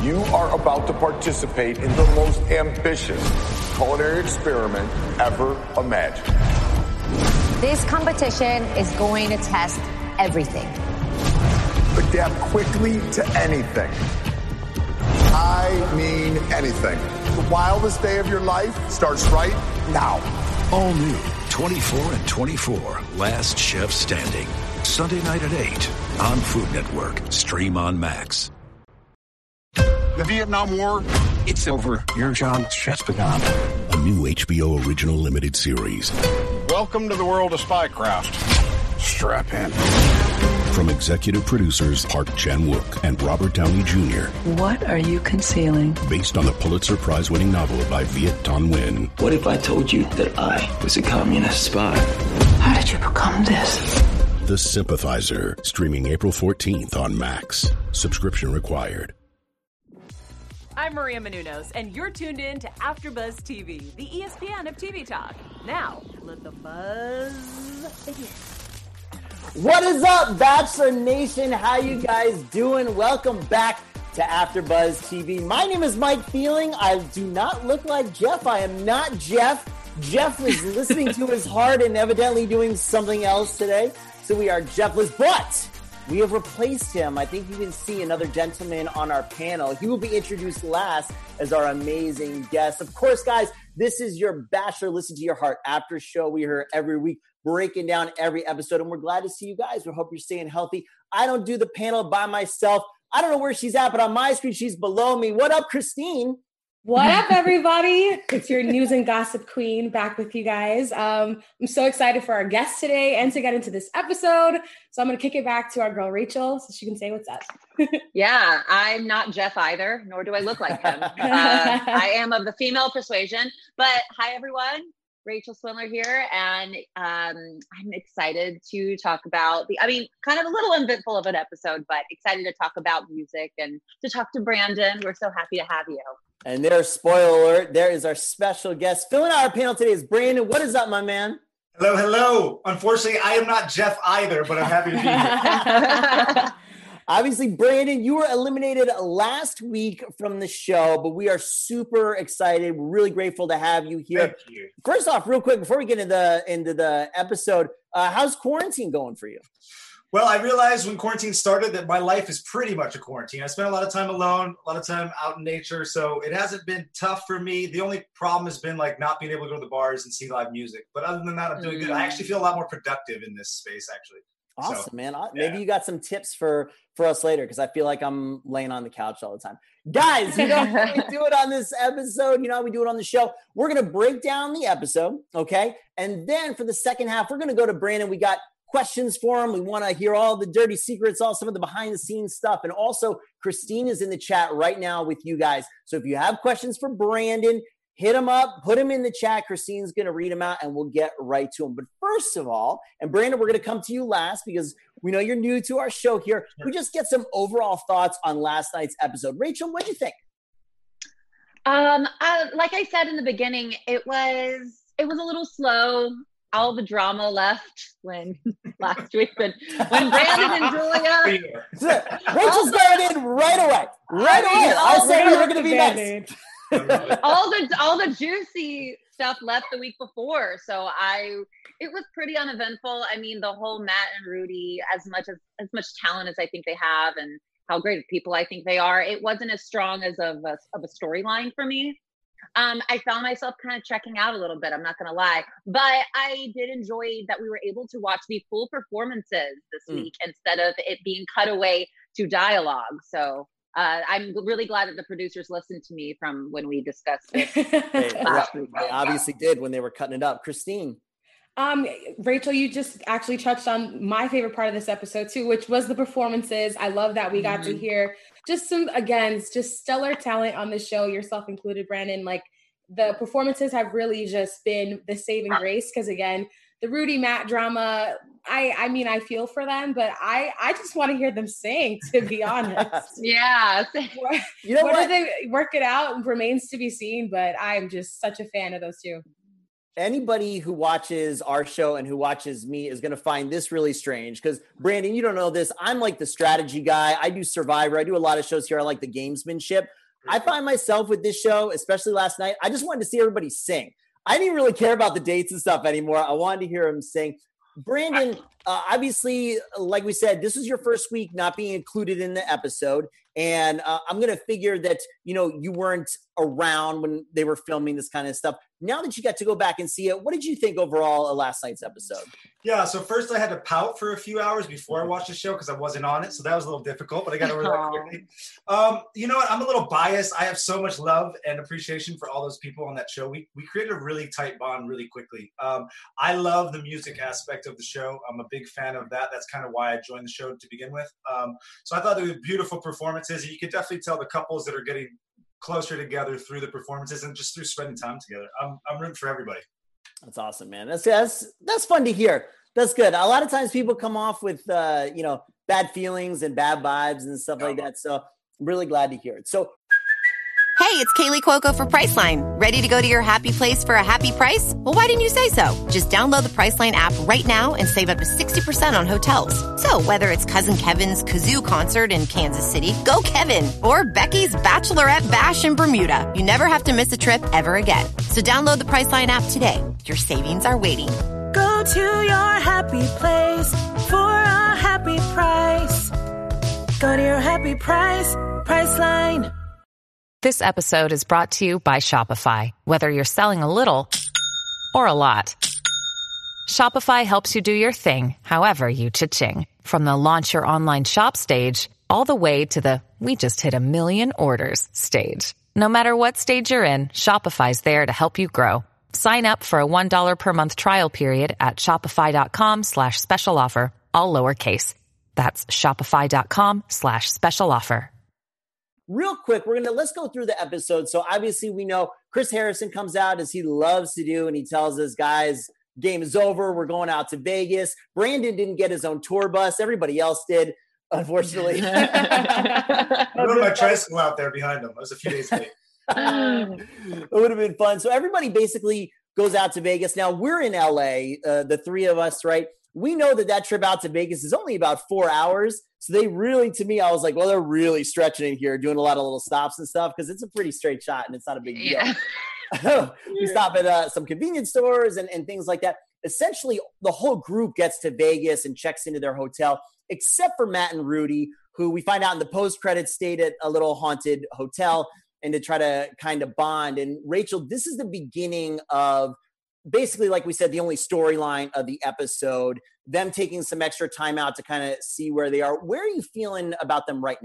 You are about to participate in the most ambitious culinary experiment ever imagined. This competition is going to test everything. Adapt quickly to anything. I mean anything. The wildest day of your life starts right now. All new 24 and 24, Last Chef Standing. Sunday night at 8 on Food Network. Stream on Max. The Vietnam War, it's over. You're John's just begun. A new HBO original limited series. Welcome to the world of spycraft. Strap in. From executive producers Park Chan-wook and Robert Downey Jr. What are you concealing? Based on the Pulitzer Prize-winning novel by Viet Thanh Nguyen. What if I told you that I was a communist spy? How did you become this? The Sympathizer. Streaming April 14th on Max. Subscription required. I'm Maria Menounos, and you're tuned in to AfterBuzz TV, the ESPN of TV talk. Now, let the buzz begin. What is up, Bachelor Nation? How you guys doing? Welcome back to AfterBuzz TV. My name is Mike Feeling. I do not look like Jeff. I am not Jeff. Jeff is listening to his heart and evidently doing something else today. So we are Jeffless, but we have replaced him. I think you can see another gentleman on our panel. He will be introduced last as our amazing guest. Of course, guys, this is your Bachelor Listen to Your Heart after show. We are here every week breaking down every episode, and we're glad to see you guys. We hope you're staying healthy. I don't do the panel by myself. I don't know where she's at, but on my screen, she's below me. What up, Christine? What up, everybody? It's your news and gossip queen back with you guys. I'm so excited for our guest today and to get into this episode. So I'm going to kick it back to our girl, Rachel, so she can say what's up. Yeah, I'm not Jeff either, nor do I look like him. I am of the female persuasion. But hi, everyone. Rachel Swindler here, and I'm excited to talk about kind of a little uneventful of an episode, but excited to talk about music and to talk to Brandon. We're so happy to have you. And there's, spoiler alert, there is our special guest. Filling out our panel today is Brandon. What is up, my man? Hello, hello. Unfortunately, I am not Jeff either, but I'm happy to be here. Obviously, Brandon, you were eliminated last week from the show, but we are super excited. We're really grateful to have you here. Thank you. First off, real quick, before we get into the episode, how's quarantine going for you? Well, I realized when quarantine started that my life is pretty much a quarantine. I spent a lot of time alone, a lot of time out in nature, so it hasn't been tough for me. The only problem has been like not being able to go to the bars and see live music. But other than that, I'm doing good. I actually feel a lot more productive in this space, actually. Awesome, man. Maybe you got some tips for us later, because I feel like I'm laying on the couch all the time. Guys, you know how we do it on this episode. You know how we do it on the show. We're going to break down the episode, okay? And then for the second half, we're going to go to Brandon. We got questions for him. We want to hear all the dirty secrets, all some of the behind-the-scenes stuff. And also, Christine is in the chat right now with you guys. So if you have questions for Brandon, hit him up, put him in the chat. Christine's going to read them out, and we'll get right to him. But first of all, and Brandon, we're going to come to you last because we know you're new to our show here. We just get some overall thoughts on last night's episode. Rachel, what do you think? Like I said in the beginning, it was a little slow. All the drama left when last week, when Brandon and Julia. Rachel's going in right away. Right away. I said we were going to be nice. all the juicy stuff left the week before, so it was pretty uneventful. I mean, the whole Matt and Rudy, as much talent as I think they have and how great of people I think they are, it wasn't as strong as of a storyline for me. I found myself kind of checking out a little bit, I'm not going to lie, but I did enjoy that we were able to watch the full performances this week instead of it being cut away to dialogue. So I'm really glad that the producers listened to me from when we discussed it last week. They obviously did when they were cutting it up. Christine. Rachel, you just actually touched on my favorite part of this episode too, which was the performances. I love that we got to hear just just stellar talent on the show, yourself included, Brandon. Like, the performances have really just been the saving grace. Cause again, the Rudy Matt drama, I mean, I feel for them, but I just want to hear them sing, to be honest. Yeah. You know Whether they work it out remains to be seen, but I'm just such a fan of those two. Anybody who watches our show and who watches me is going to find this really strange because, Brandon, you don't know this. I'm like the strategy guy. I do Survivor. I do a lot of shows here. I like the gamesmanship. I find myself with this show, especially last night, I just wanted to see everybody sing. I didn't really care about the dates and stuff anymore. I wanted to hear him sing. Brandon, obviously, like we said, this is your first week not being included in the episode. And I'm going to figure that, you weren't around when they were filming this kind of stuff. Now that you got to go back and see it, what did you think overall of last night's episode? Yeah, so first I had to pout for a few hours before I watched the show because I wasn't on it. So that was a little difficult, but I got over that quickly. You know what? I'm a little biased. I have so much love and appreciation for all those people on that show. We created a really tight bond really quickly. I love the music aspect of the show. I'm a big fan of that. That's kind of why I joined the show to begin with. So I thought they were beautiful performances. You could definitely tell the couples that are getting closer together through the performances and just through spending time together. I'm rooting for everybody. That's awesome, man. That's fun to hear. That's good. A lot of times people come off with, bad feelings and bad vibes and stuff like that. So I'm really glad to hear it. So, hey, it's Kaylee Cuoco for Priceline. Ready to go to your happy place for a happy price? Well, why didn't you say so? Just download the Priceline app right now and save up to 60% on hotels. So whether it's Cousin Kevin's Kazoo Concert in Kansas City, go Kevin, or Becky's Bachelorette Bash in Bermuda, you never have to miss a trip ever again. So download the Priceline app today. Your savings are waiting. Go to your happy place for a happy price. Go to your happy price, Priceline. This episode is brought to you by Shopify. Whether you're selling a little or a lot, Shopify helps you do your thing, however you cha-ching. From the launch your online shop stage, all the way to the we just hit 1 million orders stage. No matter what stage you're in, Shopify's there to help you grow. Sign up for a $1 per month trial period at shopify.com/special offer, all lowercase. That's shopify.com/special offer. Real quick, let's go through the episode. So obviously we know Chris Harrison comes out as he loves to do, and he tells us, guys, game is over. We're going out to Vegas. Brandon didn't get his own tour bus. Everybody else did, unfortunately. I rode my tricycle out there behind him. I was a few days late. It would have been fun. So everybody basically goes out to Vegas. Now we're in LA, the three of us, right? We know that trip out to Vegas is only about 4 hours. So they really, to me, I was like, well, they're really stretching it here, doing a lot of little stops and stuff because it's a pretty straight shot and it's not a big deal. We stop at some convenience stores and things like that. Essentially, the whole group gets to Vegas and checks into their hotel, except for Matt and Rudy, who we find out in the post-credits stayed at a little haunted hotel and to try to kind of bond. And Rachel, this is the beginning of basically, like we said, the only storyline of the episode, them taking some extra time out to kind of see where they are. Where are you feeling about them right now?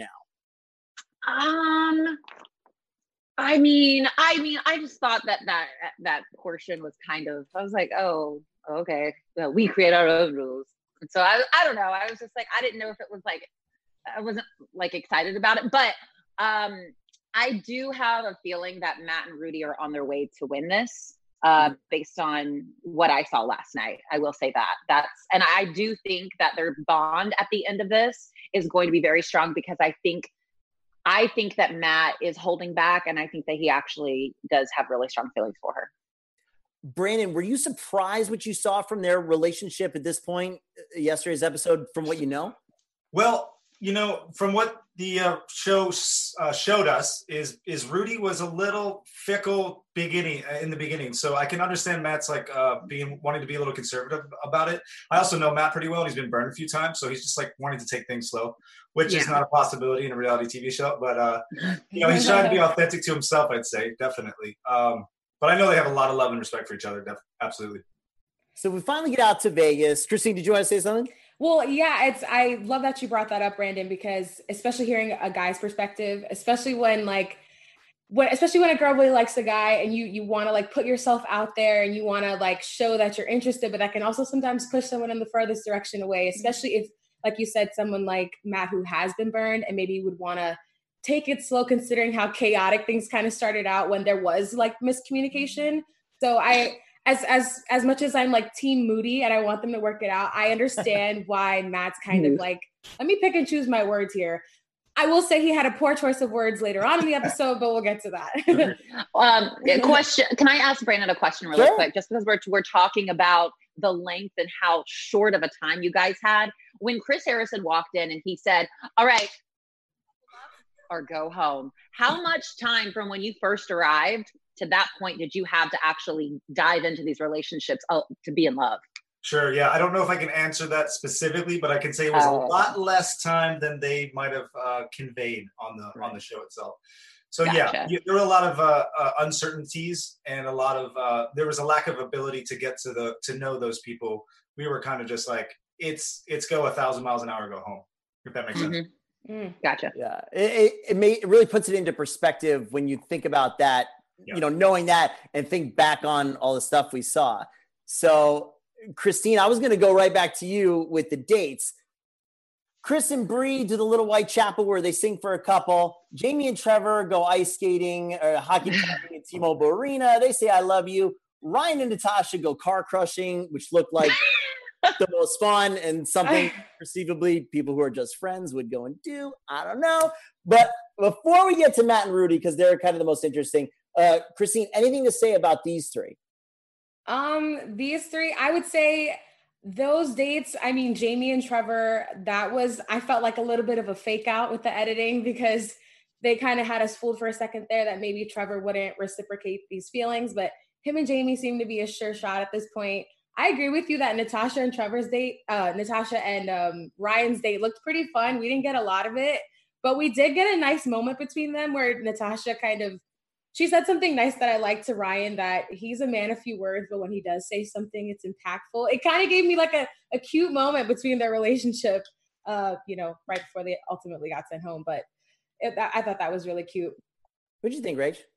I mean, I just thought that portion was kind of, I was like, oh, okay, well, we create our own rules. And so I don't know. I was just like, I didn't know if it was like, I wasn't like excited about it, but I do have a feeling that Matt and Rudy are on their way to win this. Based on what I saw last night, I will say that and I do think that their bond at the end of this is going to be very strong because I think that Matt is holding back and I think that he actually does have really strong feelings for her. Brandon, were you surprised what you saw from their relationship at this point, yesterday's episode, from what you know? Well, from what the show showed us is Rudy was a little fickle in the beginning. So I can understand Matt's like wanting to be a little conservative about it. I also know Matt pretty well. And he's been burned a few times. So he's just like wanting to take things slow, which is not a possibility in a reality TV show. But, he's trying to be authentic to himself, I'd say, definitely. But I know they have a lot of love and respect for each other. Absolutely. So we finally get out to Vegas. Christine, did you want to say something? Well, yeah, I love that you brought that up, Brandon, because especially hearing a guy's perspective, especially when a girl really likes a guy and you want to like put yourself out there and you want to like show that you're interested, but that can also sometimes push someone in the furthest direction away, especially if, like you said, someone like Matt who has been burned and maybe would want to take it slow considering how chaotic things kind of started out when there was like miscommunication. So as much as I'm like team Moody and I want them to work it out, I understand why Matt's kind of like, let me pick and choose my words here. I will say he had a poor choice of words later on in the episode, but we'll get to that. Question. Can I ask Brandon a question really quick? Just because we're talking about the length and how short of a time you guys had. When Chris Harrison walked in and he said, all right, or go home, how much time from when you first arrived to that point did you have to actually dive into these relationships to be in love? Sure. Yeah. I don't know if I can answer that specifically, but I can say it was a lot less time than they might have conveyed on the show itself. So Gotcha. there were a lot of uncertainties and a lot of there was a lack of ability to get to know those people. We were kind of just like, it's go 1,000 miles an hour, go home, if that makes sense. Gotcha. Yeah, it really puts it into perspective when you think about that, knowing that and think back on all the stuff we saw. So, Christine, I was going to go right back to you with the dates. Chris and Bree do the Little White Chapel where they sing for a couple. Jamie and Trevor go ice skating or hockey playing at T-Mobile Arena. They say, I love you. Ryan and Natasha go car crushing, which looked like the most fun and something perceivably people who are just friends would go and do. I don't know. But before we get to Matt and Rudy, because they're kind of the most interesting, Christine, anything to say about these three? These three, I would say those dates, I mean, Jamie and Trevor, I felt like a little bit of a fake out with the editing because they kind of had us fooled for a second there that maybe Trevor wouldn't reciprocate these feelings, but him and Jamie seem to be a sure shot at this point. I agree with you that Natasha and Ryan's date looked pretty fun. We didn't get a lot of it, but we did get a nice moment between them where Natasha she said something nice that I liked to Ryan, that he's a man of few words, but when he does say something, it's impactful. It kind of gave me like a cute moment between their relationship, right before they ultimately got sent home. But I thought that was really cute. What did you think, Rach?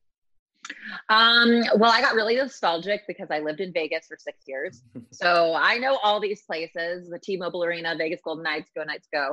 Well, I got really nostalgic because I lived in Vegas for 6 years. So I know all these places, the T-Mobile Arena, Vegas Golden Knights, go Knights, go.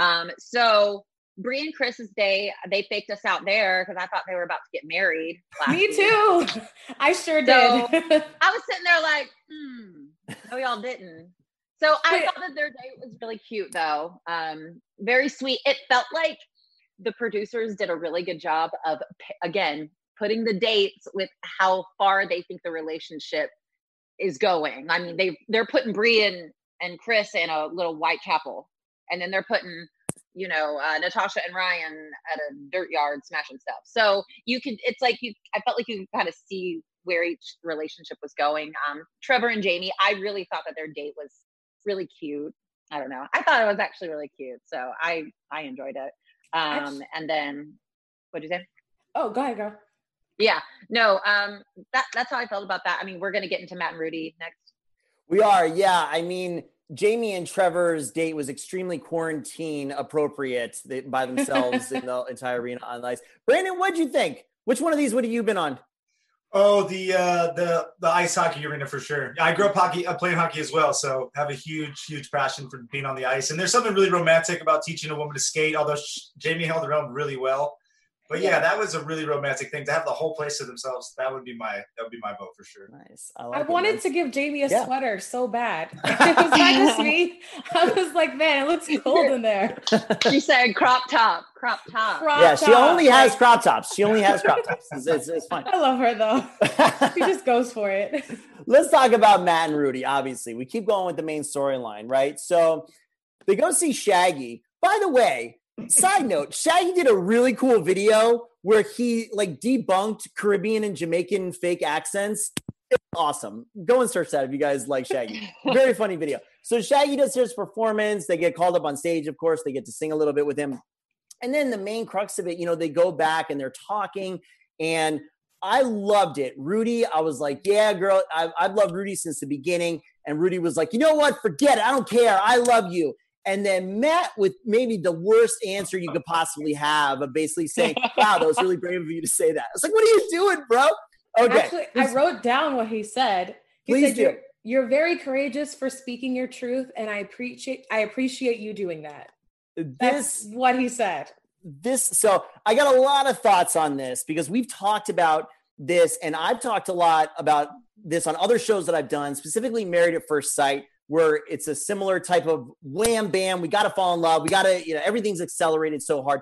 So Bree and Chris's day, they faked us out there because I thought they were about to get married. Me too. I sure did. I was sitting there like, no, y'all didn't. So I thought that their date was really cute, though. Very sweet. It felt like the producers did a really good job of, again, putting the dates with how far they think the relationship is going. I mean, they're putting Bree and Chris in a little Whitechapel, and then they're putting Natasha and Ryan at a dirt yard smashing stuff. So I felt like you could kind of see where each relationship was going. Trevor and Jamie, I really thought that their date was really cute. I don't know. I thought it was actually really cute. So I enjoyed it. And then what'd you say? Oh, go ahead, girl. Yeah, no, that's how I felt about that. I mean, we're going to get into Matt and Rudy next. We are. Yeah. I mean, Jamie and Trevor's date was extremely quarantine appropriate by themselves in the entire arena on ice. Brandon, what'd you think? Which one of these would have you been on? Oh, the ice hockey arena for sure. I grew up playing hockey as well, so have a huge passion for being on the ice. And there's something really romantic about teaching a woman to skate, although Jamie held her own really well. But yeah, that was a really romantic thing to have the whole place to themselves. That would be my vote for sure. Nice. I wanted to give Jamie a sweater so bad. It was not just me. I was like, man, it looks cold in there. She said crop top. She only has crop tops. It's fine. I love her though. She just goes for it. Let's talk about Matt and Rudy. Obviously, we keep going with the main storyline, right? So they go see Shaggy. By the way, side note, Shaggy did a really cool video where he debunked Caribbean and Jamaican fake accents. It's awesome. Go and search that if you guys like Shaggy. Very funny video. So Shaggy does his performance. They get called up on stage, of course. They get to sing a little bit with him. And then the main crux of it, they go back and they're talking. And I loved it. Rudy, I was like, yeah, girl, I've loved Rudy since the beginning. And Rudy was like, you know what? Forget it. I don't care. I love you. And then Matt with maybe the worst answer you could possibly have of basically saying, wow, that was really brave of you to say that. I was like, what are you doing, bro? Okay. Actually, I wrote down what he said. Please do. You're very courageous for speaking your truth, and I appreciate you doing that. That's what he said. So I got a lot of thoughts on this because we've talked about this, and I've talked a lot about this on other shows that I've done, specifically Married at First Sight, where it's a similar type of wham, bam, we got to fall in love. We got to, everything's accelerated so hard.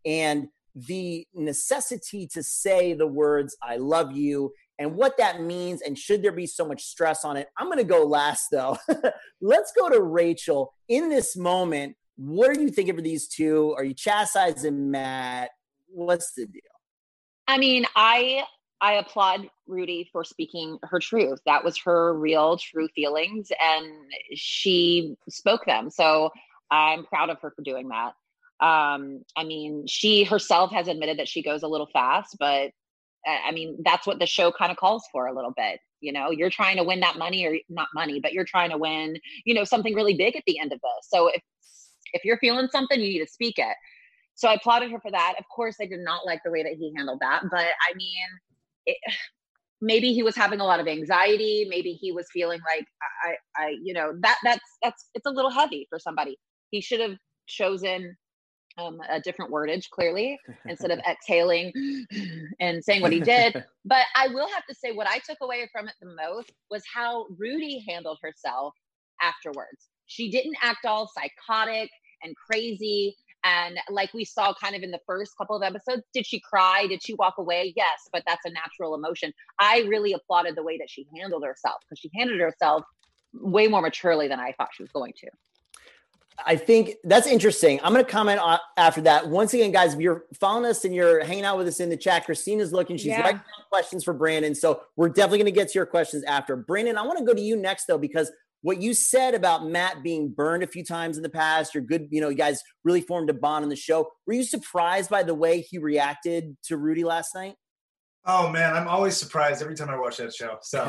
and the necessity to say the words, I love you, and what that means, and should there be so much stress on it. I'm going to go last, though. Let's go to Rachel. In this moment, what are you thinking for these two? Are you chastising Matt? What's the deal? I mean, I applaud Rudy for speaking her truth. That was her real, true feelings, and she spoke them. So I'm proud of her for doing that. I mean, she herself has admitted that she goes a little fast, but I mean, that's what the show kind of calls for a little bit. You know, you're trying to win that money, or not money, but you're trying to win, you know, something really big at the end of this. So if you're feeling something, you need to speak it. So I applauded her for that. Of course, I did not like the way that he handled that, but I mean, maybe he was having a lot of anxiety. Maybe he was feeling like you know, that's it's a little heavy for somebody. He should have chosen a different wordage, clearly, instead of exhaling and saying what he did. But I will have to say, what I took away from it the most was how Rudy handled herself afterwards. She didn't act all psychotic and crazy. And like we saw kind of in the first couple of episodes, did she cry? Did she walk away? Yes, but that's a natural emotion. I really applauded the way that she handled herself, because she handled herself way more maturely than I thought she was going to. I think that's interesting. I'm going to comment after that. Once again, guys, if you're following us and you're hanging out with us in the chat, Christina's looking. She's writing down questions for Brandon. So we're definitely going to get to your questions after. Brandon, I want to go to you next, though, because what you said about Matt being burned a few times in the past, you're good. You know, you guys really formed a bond on the show. Were you surprised by the way he reacted to Rudy last night? Oh, man, I'm always surprised every time I watch that show. So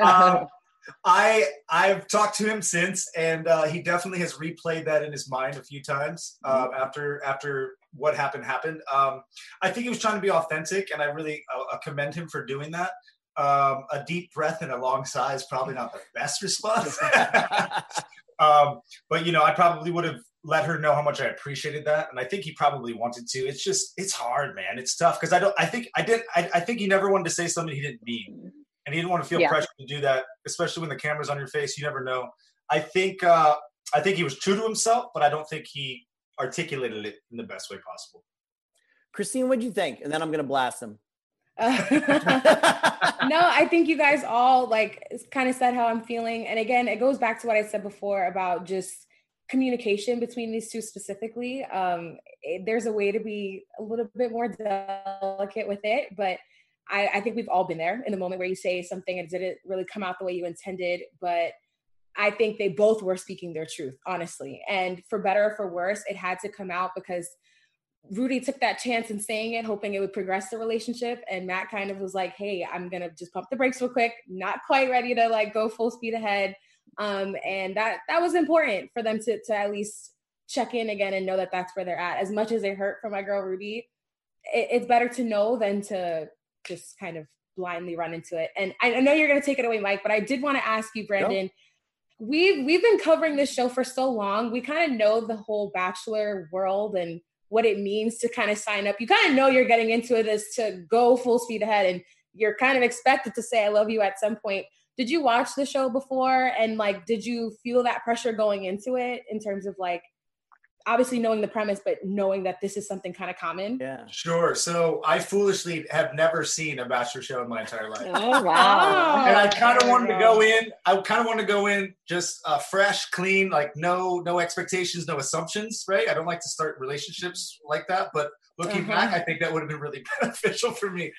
I've talked to him since, and he definitely has replayed that in his mind a few times after what happened. I think he was trying to be authentic, and I really commend him for doing that. A deep breath and a long sigh is probably not the best response. But, you know, I probably would have let her know how much I appreciated that. And I think he probably wanted to. It's hard, man. It's tough. Cause I think he never wanted to say something he didn't mean. And he didn't want to feel pressure to do that, especially when the camera's on your face. You never know. I think he was true to himself, but I don't think he articulated it in the best way possible. Christine, what'd you think? And then I'm going to blast him. No, I think you guys all kind of said how I'm feeling. And again, it goes back to what I said before about just communication between these two specifically. There's a way to be a little bit more delicate with it, but I think we've all been there in the moment where you say something and didn't really come out the way you intended. But I think they both were speaking their truth, honestly. And for better or for worse, it had to come out because Rudy took that chance in saying it, hoping it would progress the relationship. And Matt kind of was like, hey, I'm going to just pump the brakes real quick. Not quite ready to go full speed ahead. And that was important for them to at least check in again and know that that's where they're at. As much as it hurt for my girl, Rudy, it's better to know than to just kind of blindly run into it. And I know you're going to take it away, Mike, but I did want to ask you, Brandon, we've been covering this show for so long. We kind of know the whole Bachelor world and what it means to kind of sign up. You kind of know you're getting into it as to go full speed ahead, and you're kind of expected to say, I love you at some point. Did you watch the show before? And did you feel that pressure going into it in terms of obviously knowing the premise, but knowing that this is something kind of common? Yeah, sure. So I foolishly have never seen a Bachelor show in my entire life. Oh, wow. And I kind of wanted to go in. I kind of wanted to go in just fresh, clean, no expectations, no assumptions, right? I don't like to start relationships like that, but looking back, I think that would have been really beneficial for me.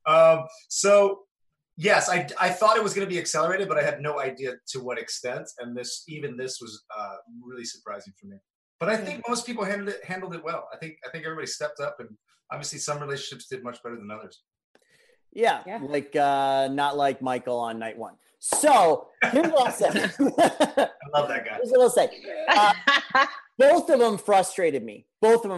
So yes, I thought it was going to be accelerated, but I had no idea to what extent. And this was really surprising for me. But I think most people handled it well. I think everybody stepped up, and obviously some relationships did much better than others. Yeah. Not like Michael on night one. So here's what I'll say. I love that guy. Here's what I'll say. Both of them frustrated me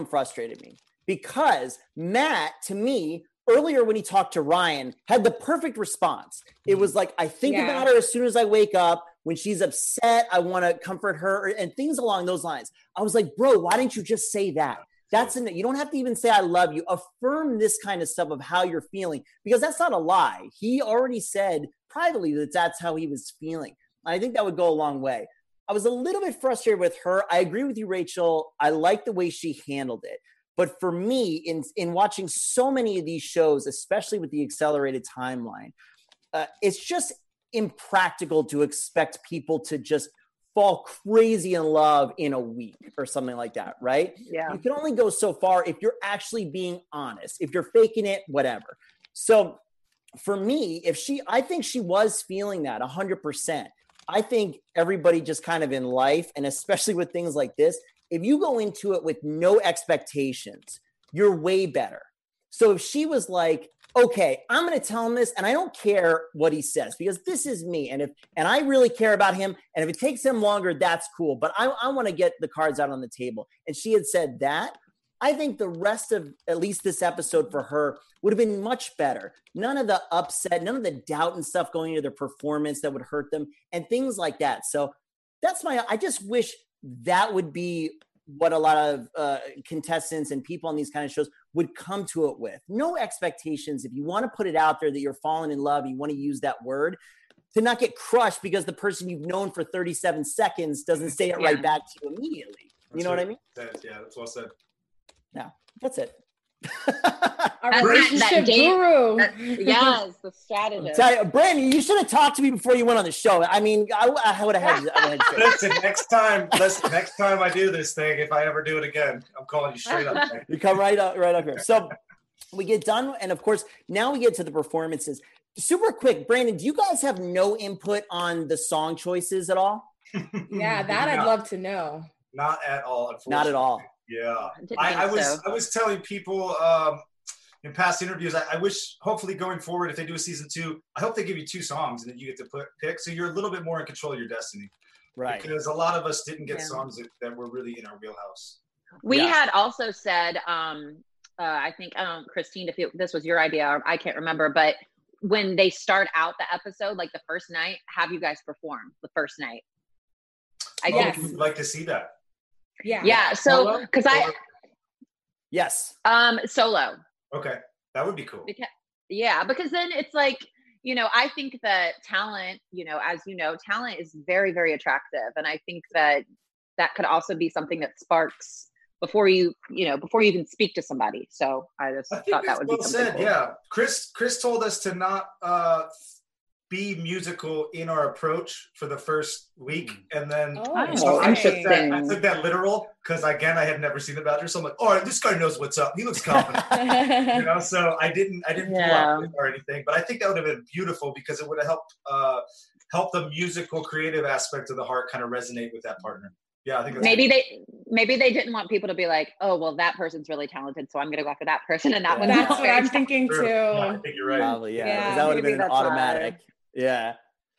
because Matt, to me, earlier when he talked to Ryan, had the perfect response. It was like, I think about her as soon as I wake up. When she's upset, I want to comfort her and things along those lines. I was like, bro, why didn't you just say that? You don't have to even say I love you. Affirm this kind of stuff of how you're feeling, because that's not a lie. He already said privately that that's how he was feeling. I think that would go a long way. I was a little bit frustrated with her. I agree with you, Rachel. I like the way she handled it. But for me, in watching so many of these shows, especially with the accelerated timeline, it's just impractical to expect people to just fall crazy in love in a week or something like that, right? Yeah. You can only go so far if you're actually being honest. If you're faking it, whatever. So for me, I think she was feeling that 100%. I think everybody just kind of in life, and especially with things like this, if you go into it with no expectations, you're way better. So if she was like, okay, I'm going to tell him this, and I don't care what he says because this is me, and I really care about him, and if it takes him longer, that's cool. But I want to get the cards out on the table. And she had said that. I think the rest of at least this episode for her would have been much better. None of the upset, none of the doubt and stuff going into their performance that would hurt them, and things like that. So I just wish that would be what a lot of contestants and people on these kind of shows would come to it with. No expectations. If you want to put it out there that you're falling in love, you want to use that word, to not get crushed because the person you've known for 37 seconds doesn't say it right back to you immediately. You know what I mean? Yeah, that's well said. Yeah, that's it. Our relationship guru. Yes, the strategist. Tell you, Brandon, you should have talked to me before you went on the show. I mean, I would have had. Listen, next time I do this thing, if I ever do it again, I'm calling you straight up. You come right up here. So we get done, and of course, now we get to the performances. Super quick, Brandon, do you guys have no input on the song choices at all? Yeah, that I'd love to know. Not at all, unfortunately. Not at all. Yeah, I was telling people in past interviews, I wish hopefully going forward, if they do a season 2, I hope they give you 2 songs and then you get to pick, so you're a little bit more in control of your destiny. Right. Because a lot of us didn't get songs that were really in our wheelhouse. We had also said, I think, Christine, if this was your idea, I can't remember, but when they start out the episode, like the first night, have you guys perform the first night. I guess. We'd like to see that. Yeah. So, because yes. Solo. Okay. That would be cool. Because then it's like, I think that talent, as you know, talent is very, very attractive. And I think that could also be something that sparks before you even speak to somebody. So I thought that would be something cool. Yeah. Chris told us to not be musical in our approach for the first week, and then I took that literal because again I had never seen the Bachelor, so I'm like, oh, this guy knows what's up. He looks confident, So I didn't pull out or anything, but I think that would have been beautiful because it would have helped the musical creative aspect of the heart kind of resonate with that partner. Yeah, I think maybe they didn't want people to be like, oh, well, that person's really talented, so I'm going to go after that person, and that one's that's what I'm thinking too. Yeah, I think you're right. Probably, yeah. That would have been an automatic. Yeah.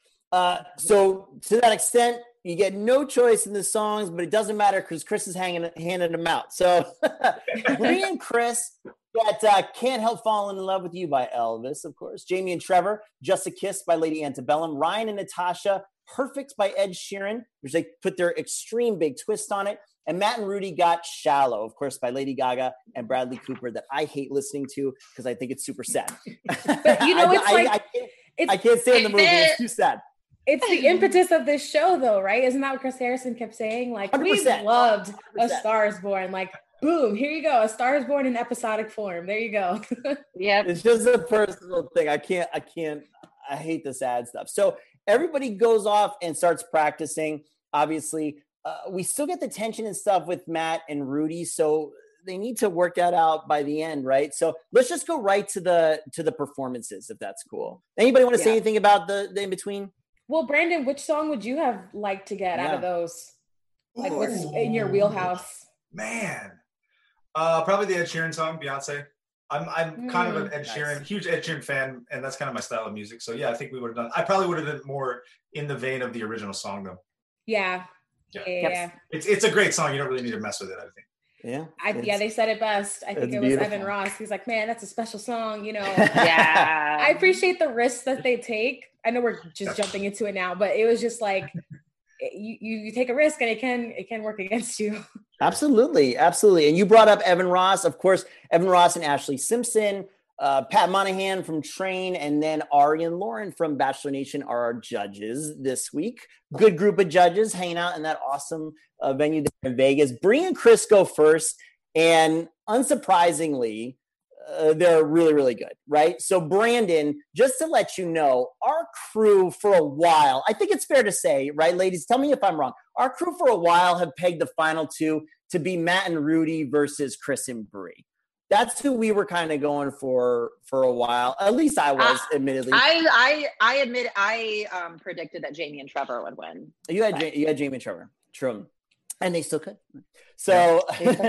So to that extent, you get no choice in the songs, but it doesn't matter because Chris is handing them out. So Bree and Chris got Can't Help Falling in Love with You by Elvis, of course. Jamie and Trevor, Just a Kiss by Lady Antebellum. Ryan and Natasha, Perfect by Ed Sheeran, which they put their extreme big twist on it. And Matt and Rudy got Shallow, of course, by Lady Gaga and Bradley Cooper, that I hate listening to because I think it's super sad. But I can't stand the movie. It's too sad. It's the impetus of this show, though, right? Isn't that what Chris Harrison kept saying? Like, 100%. We loved 100%. A Star is Born. Like, boom, here you go. A Star is Born in episodic form. There you go. Yeah. It's just a personal thing. I hate the sad stuff. So everybody goes off and starts practicing. Obviously, we still get the tension and stuff with Matt and Rudy. So they need to work that out by the end, right? So let's just go right to the performances, if that's cool. Anybody want to say anything about the in between? Well, Brandon, which song would you have liked to get out of those? Like, what's in your wheelhouse? Man, probably the Ed Sheeran song, Beyonce. I'm kind of an Ed Sheeran, huge Ed Sheeran fan, and that's kind of my style of music. So yeah, I think we would have done. I probably would have done more in the vein of the original song, though. Yeah. It's a great song. You don't really need to mess with it, I think. Yeah. They said it best. I think it was beautiful. Evan Ross. He's like, man, that's a special song, Yeah. I appreciate the risks that they take. I know we're just jumping into it now, but it was just like you take a risk and it can work against you. Absolutely. And you brought up Evan Ross, of course. Evan Ross and Ashley Simpson, Pat Monahan from Train, and then Ari and Lauren from Bachelor Nation are our judges this week. Good group of judges hanging out in that awesome venue there in Vegas. Bree and Chris go first. And unsurprisingly, they're really, really good, right? So Brandon, just to let you know, our crew for a while, I think it's fair to say, right, ladies, tell me if I'm wrong. Our crew for a while have pegged the final two to be Matt and Rudy versus Chris and Brie. That's who we were kind of going for a while. At least I was, admittedly. I admit I predicted that Jamie and Trevor would win. You had Jamie and Trevor, true, and they still could. So,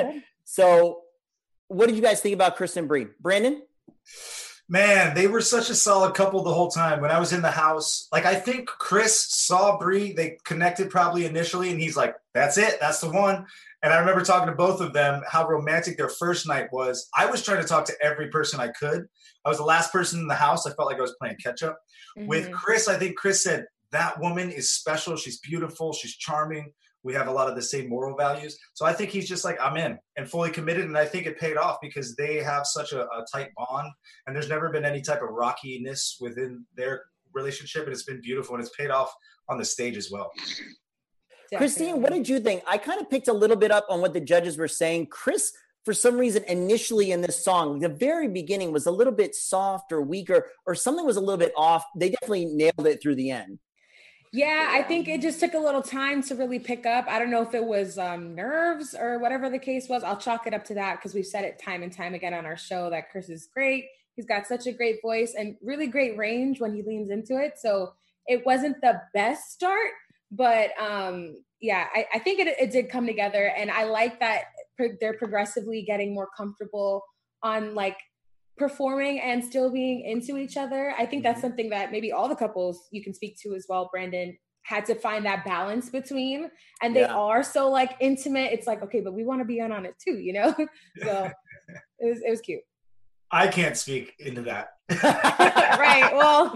so what did you guys think about Chris and Brie? Brandon? Man, they were such a solid couple the whole time. When I was in the house, like I think Chris saw Brie, they connected probably initially, and he's like, "That's it, that's the one." And I remember talking to both of them, how romantic their first night was. I was trying to talk to every person I could. I was the last person in the house. I felt like I was playing catch up. Mm-hmm. With Chris, I think Chris said, that woman is special. She's beautiful. She's charming. We have a lot of the same moral values. So I think he's just like, I'm in and fully committed. And I think it paid off because they have such a tight bond. And there's never been any type of rockiness within their relationship. And it's been beautiful. And it's paid off on the stage as well. Christine, what did you think? I kind of picked a little bit up on what the judges were saying. Chris, for some reason, initially in this song, the very beginning was a little bit soft or weaker, or something was a little bit off. They definitely nailed it through the end. Yeah, I think it just took a little time to really pick up. I don't know if it was nerves or whatever the case was. I'll chalk it up to that because we've said it time and time again on our show that Chris is great. He's got such a great voice and really great range when he leans into it. So it wasn't the best start. But yeah, I think it did come together, and I like that they're progressively getting more comfortable on like performing and still being into each other. I think that's something that maybe all the couples you can speak to as well, Brandon, had to find that balance between, and they are so like intimate. It's like, okay, but we want to be in on it too, you know? So it was cute. I can't speak into that. Right. Well,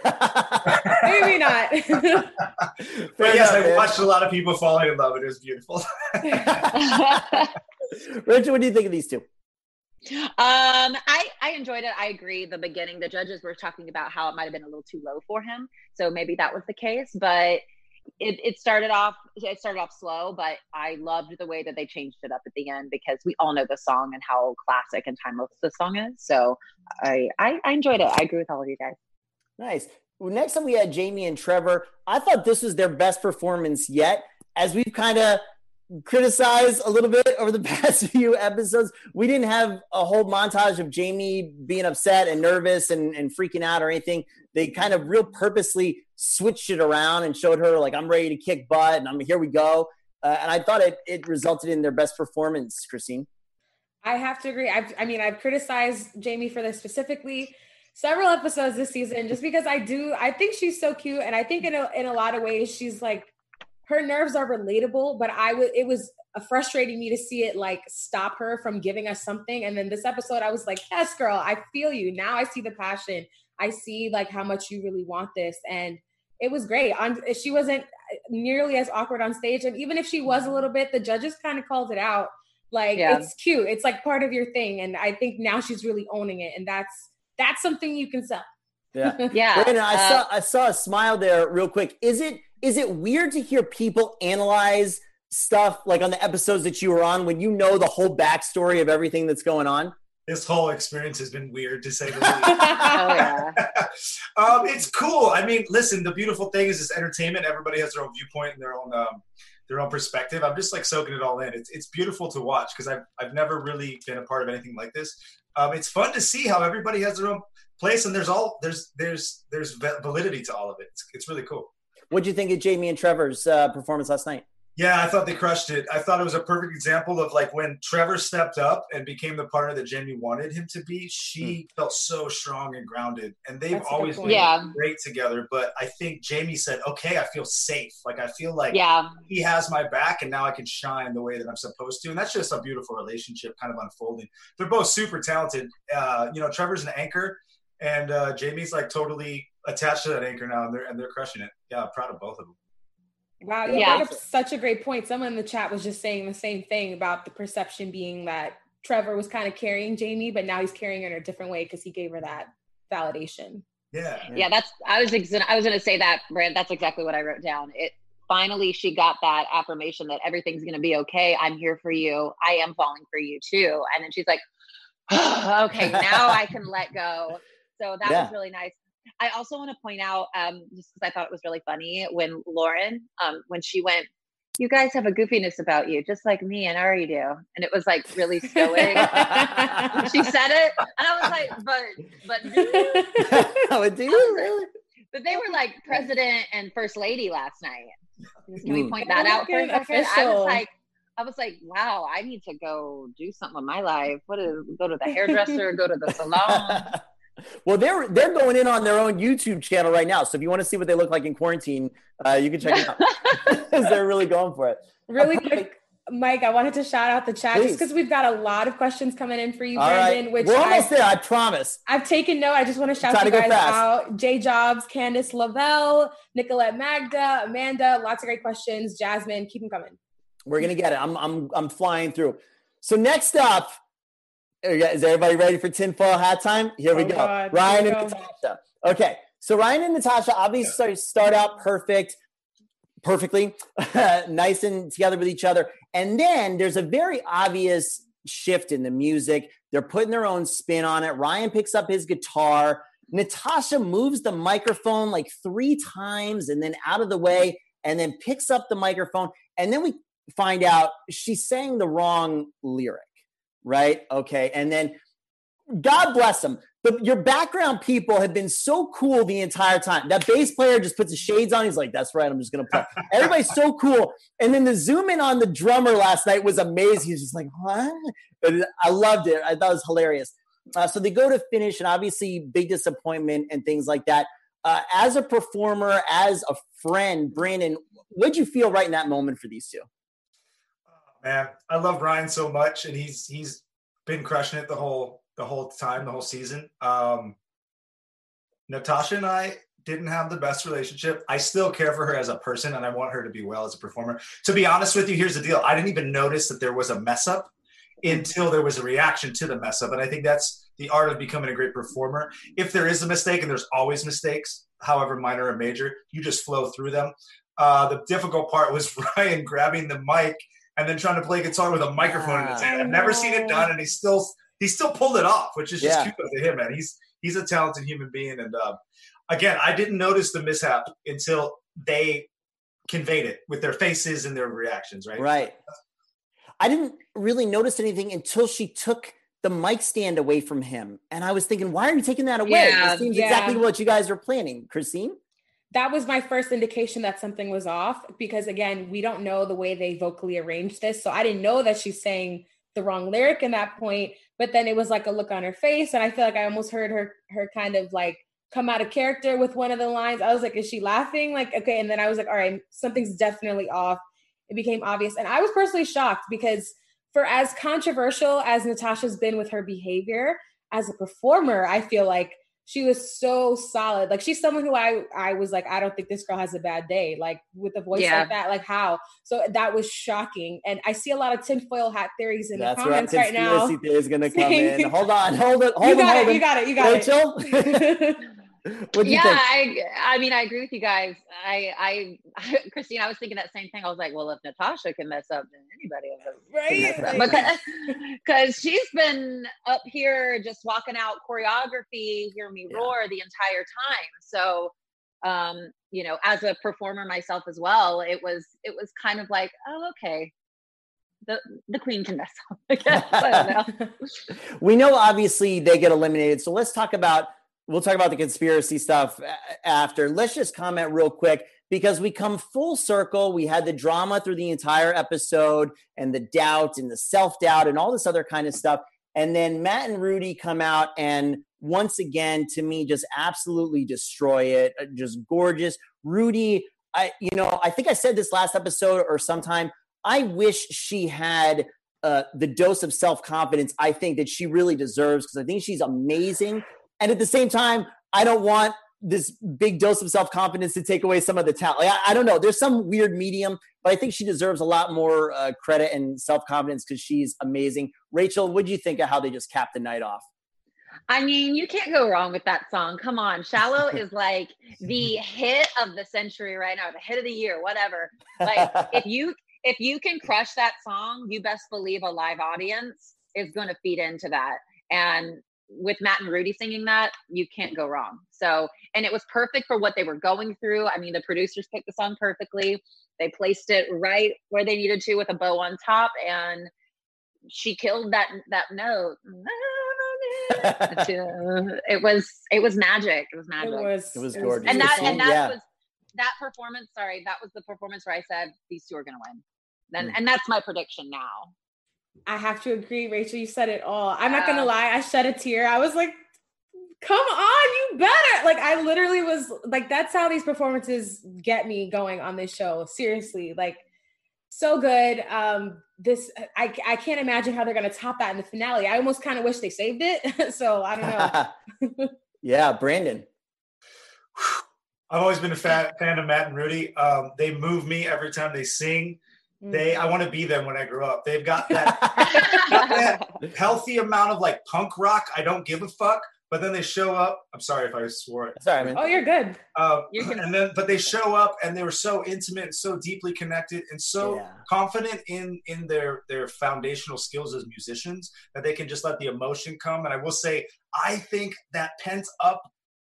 maybe not. But yes, I watched a lot of people falling in love, and it was beautiful. Rachel, what do you think of these two? I enjoyed it. I agree. The beginning, the judges were talking about how it might have been a little too low for him. So maybe that was the case, but it started off slow, but I loved the way that they changed it up at the end because we all know the song and how classic and timeless the song is. So I enjoyed it. I agree with all of you guys. Nice. Well, next time we had Jamie and Trevor. I thought this was their best performance yet. As we've kind of criticized a little bit over the past few episodes, we didn't have a whole montage of Jamie being upset and nervous and freaking out or anything. They kind of real purposely switched it around and showed her like, I'm ready to kick butt and here we go. And I thought it resulted in their best performance, Christine. I have to agree. I've criticized Jamie for this specifically several episodes this season, just because I think she's so cute. And I think in a lot of ways, she's like, her nerves are relatable, but it was frustrating me to see it like stop her from giving us something. And then this episode, I was like, yes, girl, I feel you. Now I see the passion. I see like how much you really want this. And it was great. She wasn't nearly as awkward on stage. And even if she was a little bit, the judges kind of called it out. Like, It's cute. It's like part of your thing. And I think now she's really owning it. And that's something you can sell. Yeah. Yeah. Brandon, I saw a smile there real quick. Is it weird to hear people analyze stuff like on the episodes that you were on when you know the whole backstory of everything that's going on? This whole experience has been weird, to say the least. Oh, yeah. It's cool. I mean, listen, the beautiful thing is it's entertainment. Everybody has their own viewpoint and their own perspective. I'm just like soaking it all in. It's beautiful to watch because I've never really been a part of anything like this. It's fun to see how everybody has their own place, and there's validity to all of it. It's really cool. What do you think of Jamie and Trevor's performance last night? Yeah, I thought they crushed it. I thought it was a perfect example of like when Trevor stepped up and became the partner that Jamie wanted him to be. She felt so strong and grounded, and they've always been great together. But I think Jamie said, okay, I feel safe. Like I feel like he has my back and now I can shine the way that I'm supposed to. And that's just a beautiful relationship kind of unfolding. They're both super talented. Trevor's an anchor and Jamie's like totally attached to that anchor now and they're crushing it. Yeah, I'm proud of both of them. Wow, you brought up such a great point. Someone in the chat was just saying the same thing about the perception being that Trevor was kind of carrying Jamie, but now he's carrying her in a different way because he gave her that validation. Yeah. I was going to say that, Brand. That's exactly what I wrote down. finally she got that affirmation that everything's going to be okay. I'm here for you. I am falling for you too. And then she's like, oh, okay, now I can let go. So that was really nice. I also want to point out, just because I thought it was really funny when Lauren, when she went, you guys have a goofiness about you, just like me and Ari do. And it was like really stoic. She said it. And I was like, but do you? Oh, do you really? But they were like president and first lady last night. Can we point that out for a second? I was like, wow, I need to go do something with my life. Go to the hairdresser, go to the salon. Well, they're going in on their own YouTube channel right now. So if you want to see what they look like in quarantine, you can check it out. They're really going for it. Really quick, Mike, I wanted to shout out the chat just because we've got a lot of questions coming in for you, Brandon. Right. Which we're almost there, I promise. I've taken note. I just want to shout you guys out. J Jobs, Candace Lavelle, Nicolette Magda, Amanda, lots of great questions. Jasmine, keep them coming. We're gonna get it. I'm flying through. So next up, is everybody ready for tinfoil hat time? Here we go. God, Ryan and Natasha. Okay, so Ryan and Natasha obviously start out perfectly, nice and together with each other. And then there's a very obvious shift in the music. They're putting their own spin on it. Ryan picks up his guitar. Natasha moves the microphone like 3 times and then out of the way and then picks up the microphone. And then we find out she sang the wrong lyric. Right? Okay. And then God bless them. Your background people have been so cool the entire time. That bass player just puts the shades on. He's like, that's right. I'm just going to play. Everybody's so cool. And then the zoom in on the drummer last night was amazing. He's just like, what? And I loved it. I thought it was hilarious. So they go to finish and obviously big disappointment and things like that. As a performer, as a friend, Brandon, what'd you feel right in that moment for these two? Man, I love Ryan so much, and he's been crushing it the whole time, the whole season. Natasha and I didn't have the best relationship. I still care for her as a person, and I want her to be well as a performer. To be honest with you, here's the deal. I didn't even notice that there was a mess up until there was a reaction to the mess up, and I think that's the art of becoming a great performer. If there is a mistake, and there's always mistakes, however minor or major, you just flow through them. The difficult part was Ryan grabbing the mic and then trying to play guitar with a microphone in his hand. I've never seen it done, and he still pulled it off, which is just kudos to him, man. He's a talented human being, and again, I didn't notice the mishap until they conveyed it with their faces and their reactions, right? Right. I didn't really notice anything until she took the mic stand away from him, and I was thinking, why are you taking that away? Yeah, it seems exactly what you guys were planning. Christine? That was my first indication that something was off because, again, we don't know the way they vocally arranged this. So I didn't know that she's saying the wrong lyric in that point, but then it was like a look on her face. And I feel like I almost heard her kind of like come out of character with one of the lines. I was like, is she laughing? Like, okay. And then I was like, all right, something's definitely off. It became obvious. And I was personally shocked because for as controversial as Natasha's been with her behavior as a performer, I feel like she was so solid. Like she's someone who I was like, I don't think this girl has a bad day. Like with a voice like that, like how? So that was shocking. And I see a lot of tinfoil hat theories in the comments right now. Conspiracy theory is going to come in. Hold on. You got it. Rachel? What do you think? I mean, I agree with you guys. Christine, I was thinking that same thing. I was like, well, if Natasha can mess up, then anybody can mess up. Because she's been up here just walking out choreography, hear me roar the entire time. So, as a performer myself as well, it was kind of like, oh, okay. The queen can mess up. I guess. I don't know. We know obviously they get eliminated. So we'll talk about the conspiracy stuff after. Let's just comment real quick because we come full circle. We had the drama through the entire episode and the doubt and the self-doubt and all this other kind of stuff. And then Matt and Rudy come out and once again, to me, just absolutely destroy it. Just gorgeous. Rudy, I think I said this last episode or sometime, I wish she had the dose of self-confidence I think that she really deserves because I think she's amazing. And at the same time, I don't want this big dose of self-confidence to take away some of the talent. Like, I don't know. There's some weird medium, but I think she deserves a lot more credit and self-confidence because she's amazing. Rachel, what do you think of how they just capped the night off? I mean, you can't go wrong with that song. Come on. Shallow is like the hit of the century right now, the hit of the year, whatever. Like if you can crush that song, you best believe a live audience is going to feed into that. And with Matt and Rudy singing that, you can't go wrong. So, and it was perfect for what they were going through. I mean, the producers picked the song perfectly. They placed it right where they needed to with a bow on top, and she killed that note. It was magic. It was magic. It was gorgeous. And that was that performance. Sorry, that was the performance where I said these two are going to win. And that's my prediction now. I have to agree, Rachel. You said it all. I'm not gonna lie. I shed a tear. I was like, "Come on, you better!" Like I literally was like, "That's how these performances get me going on this show." Seriously, like so good. I can't imagine how they're gonna top that in the finale. I almost kind of wish they saved it. So I don't know. Yeah, Brandon. I've always been a fan of Matt and Rudy. They move me every time they sing. I want to be them when I grow up. They've got that healthy amount of like punk rock. I don't give a fuck. But then they show up. I'm sorry if I swore it. Sorry, man. Oh, you're good. But they show up and they were so intimate and so deeply connected and so confident in their foundational skills as musicians that they can just let the emotion come. And I will say, I think that pent up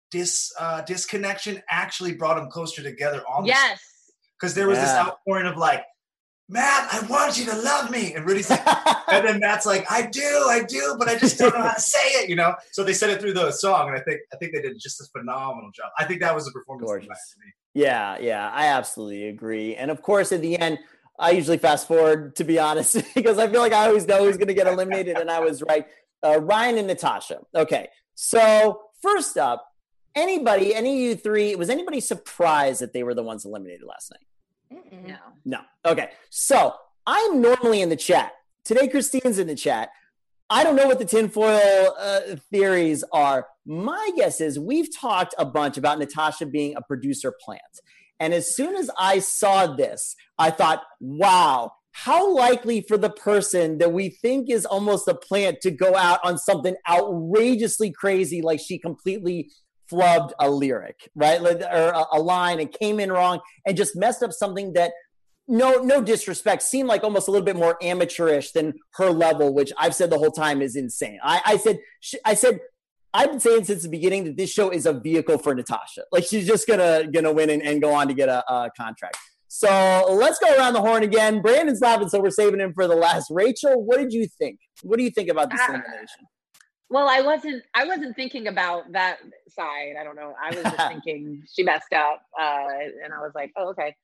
disconnection actually brought them closer together. Yes. Because there was this outpouring of like, Matt, I want you to love me. And Rudy's like, and then Matt's like, I do, but I just don't know how to say it, you know? So they said it through the song, and I think they did just a phenomenal job. I think that was a performance that mattered to me. Yeah, I absolutely agree. And of course, at the end, I usually fast forward, to be honest, because I feel like I always know who's going to get eliminated, and I was right. Ryan and Natasha. Okay, so first up, any of you three, was anybody surprised that they were the ones eliminated last night? No. Okay. So I'm normally in the chat. Today, Christine's in the chat. I don't know what the tinfoil theories are. My guess is we've talked a bunch about Natasha being a producer plant. And as soon as I saw this, I thought, wow, how likely for the person that we think is almost a plant to go out on something outrageously crazy, like she completely flubbed a lyric, right? Or a line and came in wrong and just messed up something that, no disrespect, seemed like almost a little bit more amateurish than her level, which I've said the whole time is insane. I said I've been saying since the beginning that this show is a vehicle for Natasha. Like she's just gonna win and go on to get a contract. So let's go around the horn again. Brandon's laughing, so we're saving him for the last. Rachel, what did you think? What do you think about this elimination? Well, I wasn't thinking about that side. I don't know. I was just thinking she messed up. And I was like, oh, okay.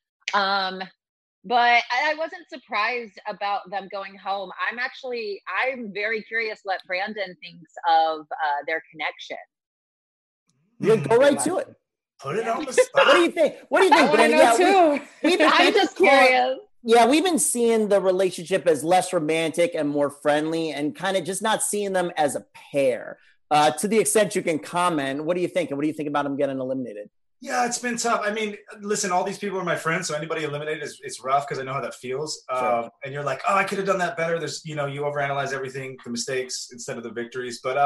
But I wasn't surprised about them going home. I'm very curious what Brandon thinks of their connection. Yeah, go right to it. Put it on the spot. What do you think? I want to know too. I'm just curious. Yeah, we've been seeing the relationship as less romantic and more friendly and kind of just not seeing them as a pair. To the extent you can comment, what do you think? And what do you think about them getting eliminated? Yeah, it's been tough. I mean, listen, all these people are my friends, so anybody eliminated it's rough because I know how that feels. Sure. And you're like, oh, I could have done that better. There's, you overanalyze everything, the mistakes instead of the victories. But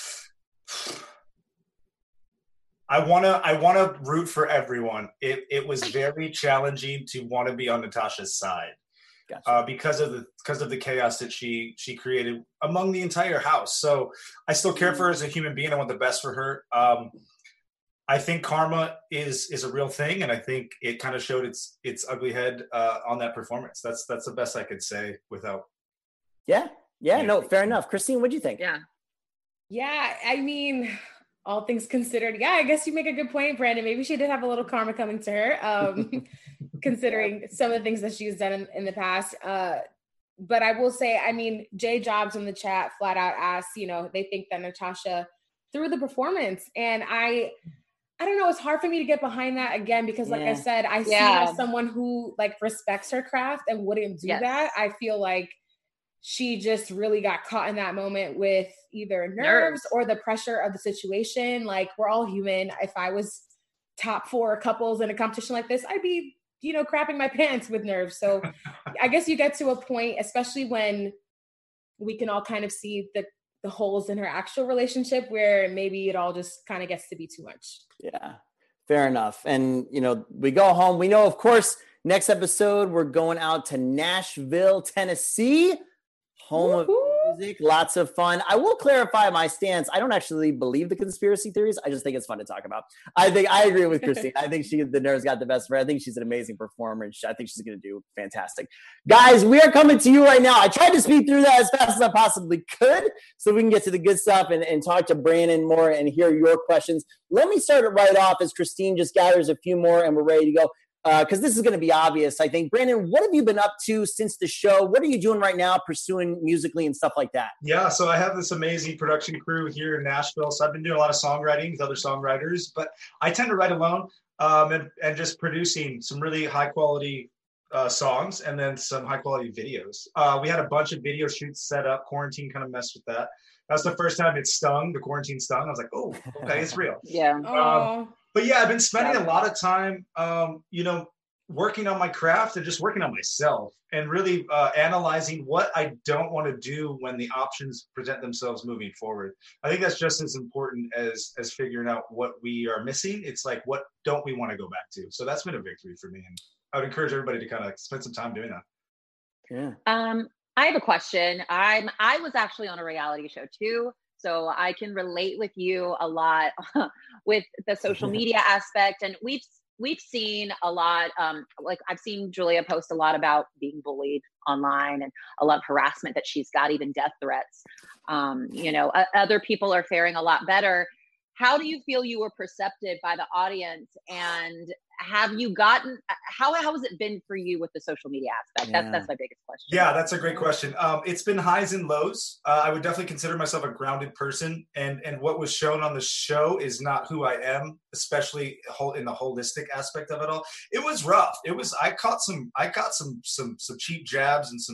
I wanna root for everyone. It was very challenging to want to be on Natasha's side. Gotcha. Because of the chaos that she created among the entire house. So I still care for her as a human being. I want the best for her. I think karma is a real thing, and I think it kind of showed its ugly head on that performance. That's the best I could say without. Yeah. No, fair enough. Christine, what do you think? Yeah. I mean, all things considered, I guess you make a good point, Brandon. Maybe she did have a little karma coming to her, considering some of the things that she's done in the past. But I will say, I mean, Jay Jobs in the chat flat out asked, they think that Natasha threw the performance, and I don't know. It's hard for me to get behind that again, because like I said, I see her as someone who respects her craft and wouldn't do that. I feel like she just really got caught in that moment with either nerves or the pressure of the situation. Like, we're all human. If I was top 4 couples in a competition like this, I'd be, crapping my pants with nerves. So I guess you get to a point, especially when we can all kind of see the the holes in her actual relationship where maybe it all just kind of gets to be too much. Yeah, fair enough. And, we go home. We know, of course, next episode, we're going out to Nashville, Tennessee, home of music. Lots of fun. I will clarify my stance. I don't actually believe the conspiracy theories. I just think it's fun to talk about. I agree with Christine. I think the nerves got the best of her. I think she's an amazing performer, and I think she's going to do fantastic. Guys, we are coming to you right now. I tried to speed through that as fast as I possibly could so we can get to the good stuff and talk to Brandon more and hear your questions. Let me start it right off as Christine just gathers a few more and we're ready to go. Because this is going to be obvious, I think. Brandon, what have you been up to since the show? What are you doing right now pursuing musically and stuff like that? Yeah, so I have this amazing production crew here in Nashville. So I've been doing a lot of songwriting with other songwriters, but I tend to write alone and just producing some really high quality songs and then some high quality videos. We had a bunch of video shoots set up. Quarantine kind of messed with that. That's the first time it stung. The quarantine stung. I was like, oh, okay, it's real. Yeah. But yeah, I've been spending a lot of time, working on my craft and just working on myself and really analyzing what I don't want to do when the options present themselves moving forward. I think that's just as important as figuring out what we are missing. It's like, what don't we want to go back to? So that's been a victory for me. And I would encourage everybody to kind of spend some time doing that. Yeah. I have a question. I was actually on a reality show too. So I can relate with you a lot with the social media aspect. And we've seen a lot, like I've seen Julia post a lot about being bullied online and a lot of harassment that she's got, even death threats. Other people are faring a lot better. How do you feel you were perceived by the audience? And have you gotten, how has it been for you with the social media aspect? That's my biggest question. Yeah, that's a great question. It's been highs and lows. I would definitely consider myself a grounded person. And what was shown on the show is not who I am, especially in the holistic aspect of it all. It was rough. I got some cheap jabs and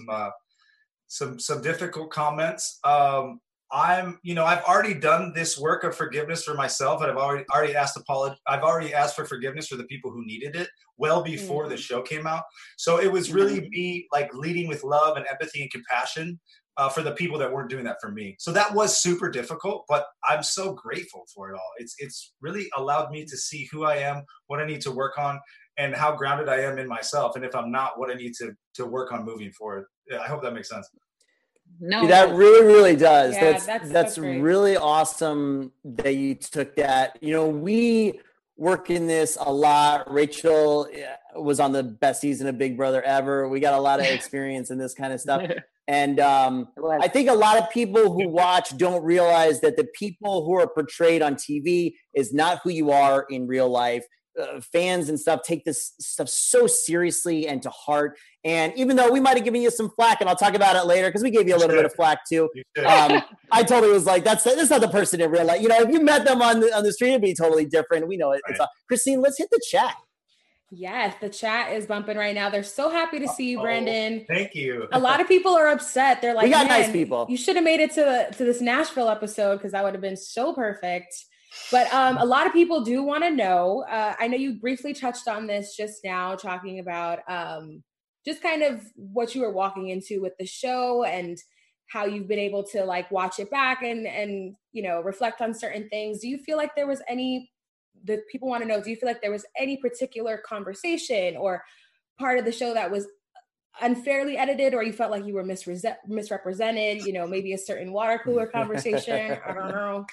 some difficult comments. I've already done this work of forgiveness for myself, and I've already asked for forgiveness for the people who needed it well before the show came out. So it was really me like leading with love and empathy and compassion for the people that weren't doing that for me. So that was super difficult, but I'm so grateful for it all. It's really allowed me to see who I am, what I need to work on, and how grounded I am in myself. And if I'm not, what I need to work on moving forward. Yeah, I hope that makes sense. No, that really, really does. Yeah, that's really awesome that you took that. We work in this a lot. Rachel was on the best season of Big Brother ever. We got a lot of experience in this kind of stuff. And I think a lot of people who watch don't realize that the people who are portrayed on TV is not who you are in real life. Fans and stuff take this stuff so seriously and to heart. And even though we might have given you some flack, and I'll talk about it later because we gave you a little bit of flack too. I totally was like, that's not the person in real life. If you met them on the street, it'd be totally different. We know it. Right. Christine, let's hit the chat. Yes, the chat is bumping right now. They're so happy to see you, Brandon. Thank you. A lot of people are upset. They're like, we got nice people. You should have made it to this Nashville episode because that would have been so perfect. But a lot of people do want to know. I know you briefly touched on this just now, talking about just kind of what you were walking into with the show and how you've been able to like watch it back and reflect on certain things. Do you feel like there was people want to know, do you feel like there was any particular conversation or part of the show that was unfairly edited, or you felt like you were misrepresented, maybe a certain water cooler conversation? I don't know.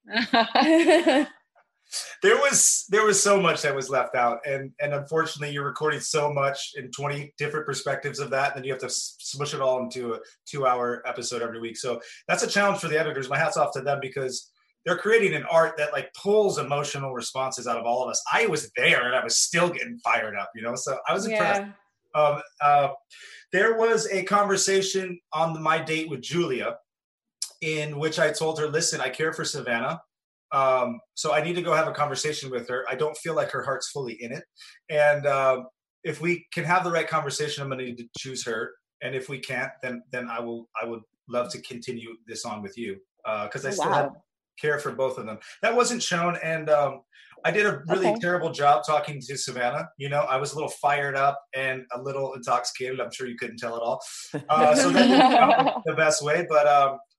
There was so much that was left out, and unfortunately you're recording so much in 20 different perspectives of that, and then you have to smush it all into a 2-hour episode every week. So that's a challenge for the editors. My hat's off to them because they're creating an art that like pulls emotional responses out of all of us. I was there and I was still getting fired up, so I was impressed. There was a conversation on my date with Julia in which I told her, listen, I care for Savannah. So I need to go have a conversation with her. I don't feel like her heart's fully in it. And if we can have the right conversation, I'm going to need to choose her. And if we can't, then I would love to continue this on with you. Because I still have care for both of them. That wasn't shown. And I did a really terrible job talking to Savannah. I was a little fired up and a little intoxicated. I'm sure you couldn't tell at all. So that didn't come the best way. But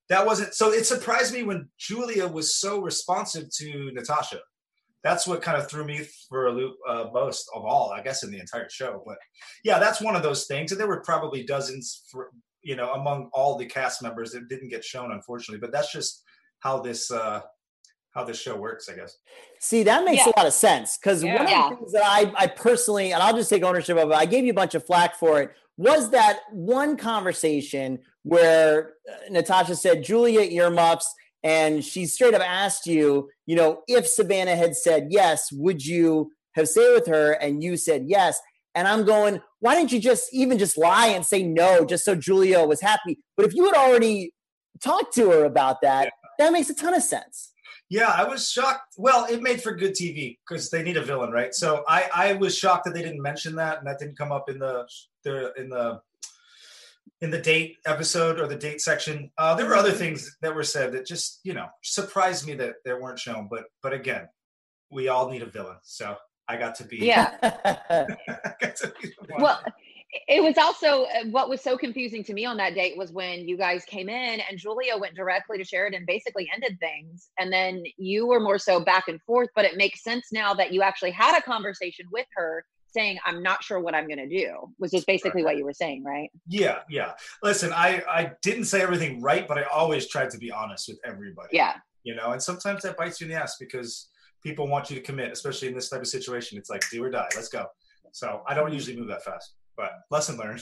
that wasn't, so it surprised me when Julia was so responsive to Natasha. That's what kind of threw me for a loop most of all, I guess, in the entire show. But yeah, that's one of those things. And there were probably dozens for, among all the cast members that didn't get shown, unfortunately. But that's just how this show works, I guess. See, that makes a lot of sense, because one of the things that I personally, and I'll just take ownership of it, I gave you a bunch of flack for it, was that one conversation where Natasha said, Julia earmuffs, and she straight up asked you, if Savannah had said yes, would you have stayed with her? And you said yes. And I'm going, why didn't you just lie and say no, just so Julia was happy? But if you had already talked to her about that, that makes a ton of sense. Yeah, I was shocked. Well, it made for good TV because they need a villain, right? So I was shocked that they didn't mention that, and that didn't come up in the date episode or the date section. There were other things that were said that just, surprised me that they weren't shown. But again, we all need a villain, so I got to be. Yeah. I got to be the one. Well, it was also what was so confusing to me on that date was when you guys came in and Julia went directly to Sheridan, basically ended things. And then you were more so back and forth, but it makes sense now that you actually had a conversation with her saying, I'm not sure what I'm going to do, was just basically what you were saying, right? Yeah. Listen, I didn't say everything right, but I always tried to be honest with everybody. Yeah. And sometimes that bites you in the ass because people want you to commit, especially in this type of situation. It's like, do or die, let's go. So I don't usually move that fast. But lesson learned.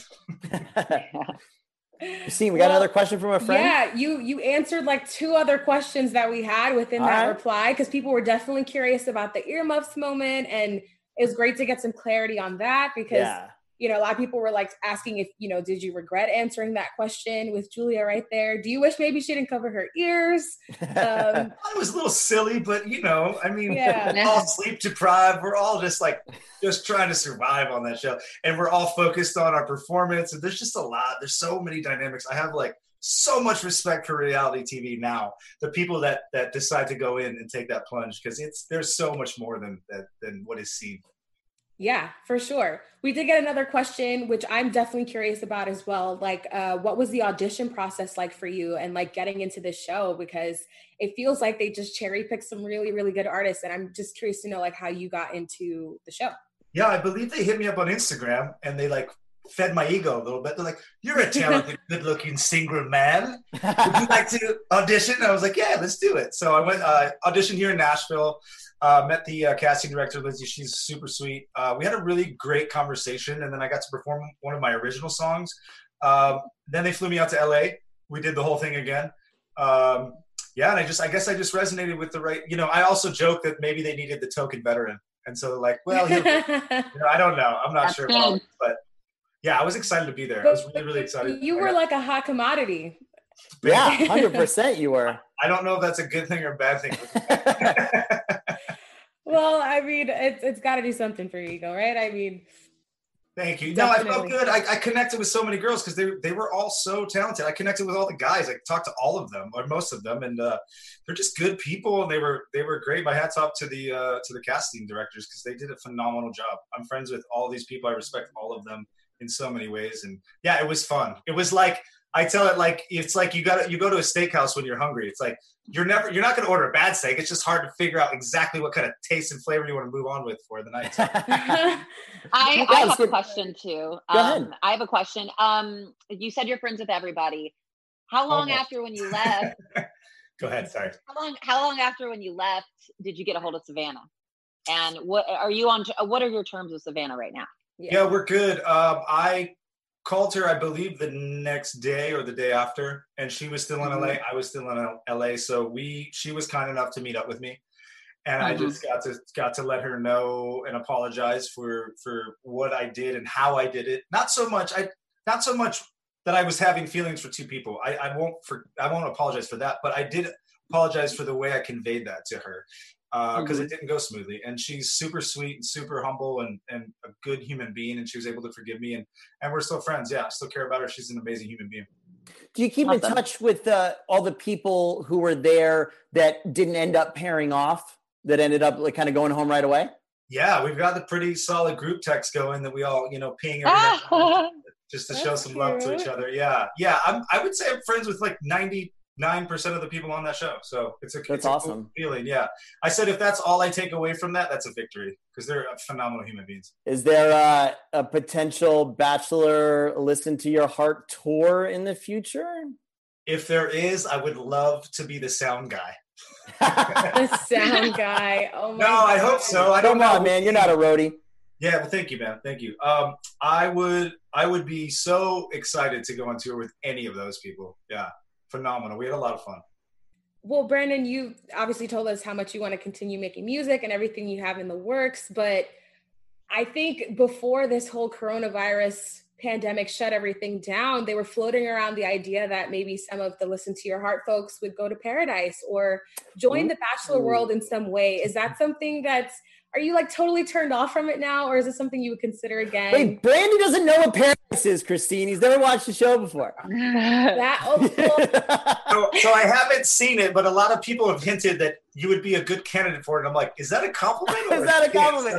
See, we got another question from a friend. Yeah, you answered like 2 other questions that we had within that reply, because people were definitely curious about the earmuffs moment, and it was great to get some clarity on that because a lot of people were like asking if did you regret answering that question with Julia right there? Do you wish maybe she didn't cover her ears? It was a little silly, but we're all sleep deprived. We're all just trying to survive on that show, and we're all focused on our performance. And there's just a lot. There's so many dynamics. I have so much respect for reality TV now. The people that decide to go in and take that plunge, because there's so much more than what is seen. Yeah, for sure. We did get another question, which I'm definitely curious about as well. What was the audition process like for you and getting into this show? Because it feels like they just cherry picked some really, really good artists. And I'm just curious to know how you got into the show. Yeah, I believe they hit me up on Instagram and they fed my ego a little bit. They're like, you're a talented, good-looking single man. Would you like to audition? And I was like, yeah, let's do it. So I went auditioned here in Nashville. Met the casting director, Lindsay. She's super sweet. We had a really great conversation, and then I got to perform one of my original songs. Then they flew me out to LA. We did the whole thing again. And I guess I just resonated with the right. I also joke that maybe they needed the token veteran, and so they're like, well, I don't know. I'm not sure about it, but yeah, I was excited to be there. I was really, really excited. You were like a hot commodity. Yeah, 100% you were. I don't know if that's a good thing or a bad thing. Well, it's got to do something for your ego, right? Thank you. Definitely. No, I felt good. I connected with so many girls because they were all so talented. I connected with all the guys. I talked to all of them, or most of them, and they're just good people, and they were great. My hat's off to the casting directors because they did a phenomenal job. I'm friends with all these people. I respect all of them in so many ways, and yeah, it was fun. It was I tell it it's like you go to a steakhouse when you're hungry. It's like you're not going to order a bad steak. It's just hard to figure out exactly what kind of taste and flavor you want to move on with for the night. I have a question too. Go ahead. I have a question. You said you're friends with everybody. How long after when you left? Go ahead. Sorry. How long after when you left did you get a hold of Savannah? And what are your terms with Savannah right now? Yeah, we're good. I called her, I believe, the next day or the day after, and she was still in LA. I was still in LA, so she was kind enough to meet up with me, and I just got to let her know and apologize for what I did and how I did it. Not so much that I was having feelings for 2 people. I won't apologize for that, but I did apologize for the way I conveyed that to her. Because it didn't go smoothly, and she's super sweet and super humble and a good human being, and she was able to forgive me, and we're still friends. Yeah, I still care about her. She's an amazing human being. Do you keep in touch with all the people who were there that didn't end up pairing off, that ended up kind of going home right away? Yeah, we've got the pretty solid group text going that we all ping every day just to show some love to each other. Yeah, I would say I'm friends with 90 99% of the people on that show. So it's a awesome cool feeling. Yeah. I said, if that's all I take away from that, that's a victory, because they're phenomenal human beings. Is there a potential Bachelor Listen to Your Heart tour in the future? If there is, I would love to be the sound guy. The sound guy. Oh my God. I hope so. I don't know. Come on, man. You're not a roadie. Yeah, well, thank you, man. Thank you. I would be so excited to go on tour with any of those people. Yeah, phenomenal. We had a lot of fun. Well, Brandon, you obviously told us how much you want to continue making music and everything you have in the works, but I think before this whole coronavirus pandemic shut everything down, they were floating around the idea that maybe some of the Listen to Your Heart folks would go to Paradise or join the Bachelor world in some way. Is that something are you like totally turned off from it now, or is it something you would consider again? Wait, Brandy doesn't know what Paradise is, Christine. He's never watched the show before. So I haven't seen it, but a lot of people have hinted that you would be a good candidate for it. I'm like, is that a compliment? Is that a compliment?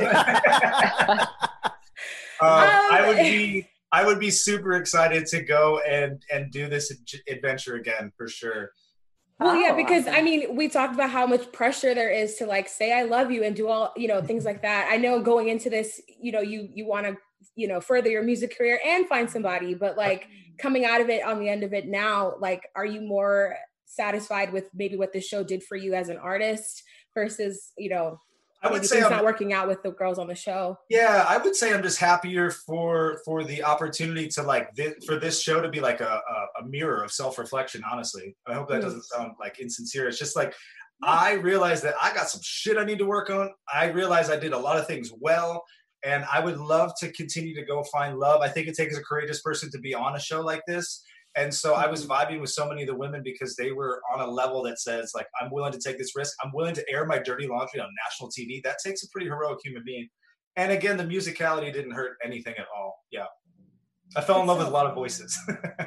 I would be super excited to go and do this adventure again, for sure. Well, yeah, because I mean, we talked about how much pressure there is to like say I love you and do all, things like that. I know going into this, you want to, further your music career and find somebody, but like coming out of it on the end of it now, like, are you more satisfied with maybe what this show did for you as an artist versus, I would say it's not working out with the girls on the show? Yeah, I would say I'm just happier for the opportunity to for this show to be like a mirror of self-reflection, honestly. I hope that doesn't sound like insincere. It's just like, I realized that I got some shit I need to work on. I realized I did a lot of things well, and I would love to continue to go find love. I think it takes a courageous person to be on a show like this. And so I was vibing with so many of the women because they were on a level that says, like, I'm willing to take this risk. I'm willing to air my dirty laundry on national TV. That takes a pretty heroic human being. And again, the musicality didn't hurt anything at all. Yeah. I fell in love with a lot of voices.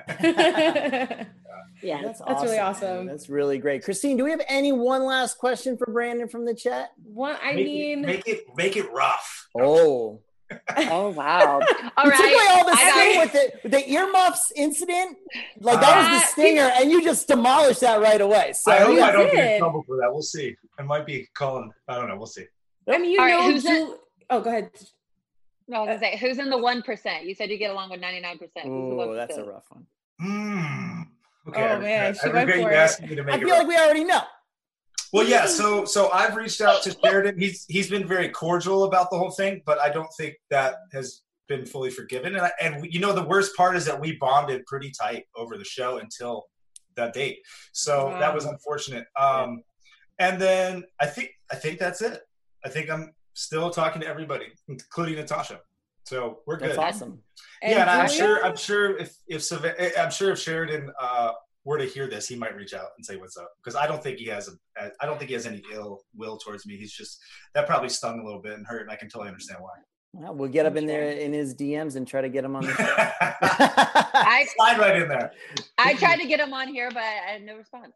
Yeah, that's really awesome. That's really great. Christine, do we have one last question for Brandon from the chat? Make it rough. Oh. Oh wow! All you right, took away all the sting with the earmuffs incident. Like that was the stinger, and you just demolished that right away. So I hope I don't get in trouble for that. We'll see. I might be calling. I don't know. We'll see. I mean, go ahead. No, I was gonna say, who's in the 1%? You said you get along with 99%. Oh, that's a rough one. Okay. Oh man, I regret you asking me to make it. I feel like we already know. Well, yeah. So I've reached out to Sheridan. He's been very cordial about the whole thing, but I don't think that has been fully forgiven. And the worst part is that we bonded pretty tight over the show until that date. So that was unfortunate. And then I think that's it. I think I'm still talking to everybody, including Natasha. So we're good. That's awesome. Yeah, and I'm sure if Sheridan were to hear this, he might reach out and say what's up, because I don't think he has any ill will towards me. He's just, that probably stung a little bit and hurt, and I can totally understand why. Well, we'll get up in there in his DMs and try to get him on the show. Slide right in there. I tried to get him on here, but I had no response.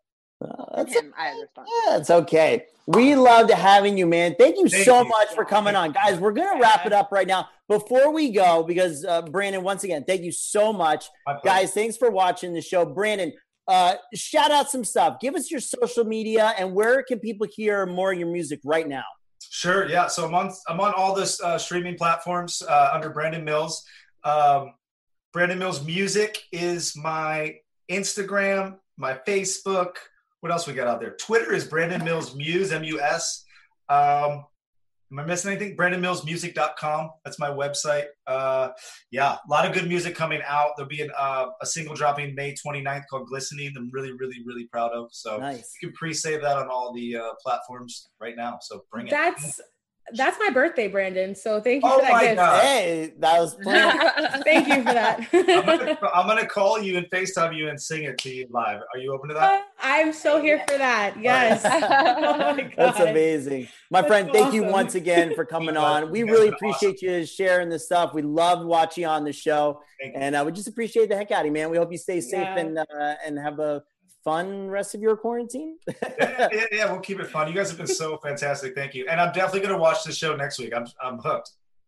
It's okay. We loved having you, man. Thank you so much for coming on. Guys, we're going to wrap it up right now. Before we go, because Brandon, once again, thank you so much. Guys, thanks for watching the show. Brandon, shout out some stuff. Give us your social media, and where can people hear more of your music right now? Sure. Yeah. So I'm on all the streaming platforms under Brandon Mills. Brandon Mills Music is my Instagram, my Facebook. What else we got out there? Twitter is Brandon Mills Muse, M-U-S. Am I missing anything? BrandonMillsMusic.com. That's my website. Yeah, a lot of good music coming out. There'll be a single dropping May 29th called Glistening. I'm really, really, really proud of. So nice. You can pre-save that on all the platforms right now. So bring it. That's my birthday, Brandon. So thank you for that gift. God. Hey, that was thank you for that. I'm gonna call you and FaceTime you and sing it to you live. Are you open to that? I'm so here for that. Yes. Oh my God. That's amazing. My friend, thank you once again for coming on. We really appreciate you sharing this stuff. We love watching you on the show. And we just appreciate the heck out of you, man. We hope you stay safe and have a fun rest of your quarantine. yeah, we'll keep it fun. You guys have been so fantastic. Thank you. And I'm definitely going to watch the show next week. I'm hooked.